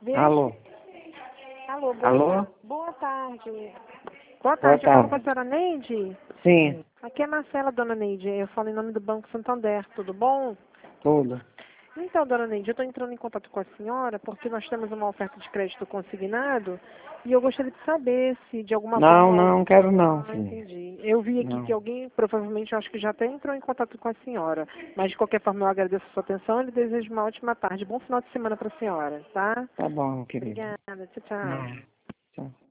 Alô? Alô, Alô? boa tarde. Boa Boa tarde, eu falo com a tarde. senhora Neide. Sim, Aqui é Marcela, dona Neide. Eu falo em nome do Banco Santander, tudo bom? tudo. Então, dona Neide, eu estou entrando em contato com a senhora porque nós temos uma oferta de crédito consignado e eu gostaria de saber se de alguma Não, forma... não quero não, Ah, filho. entendi. Eu vi aqui Não. que alguém, provavelmente, eu acho que já até entrou em contato com a senhora. Mas, de qualquer forma, eu agradeço a sua atenção e lhe desejo uma ótima tarde. Bom final de semana para a senhora, tá? Tá bom, querido. Obrigada. Tchau, tchau. Não. Tchau.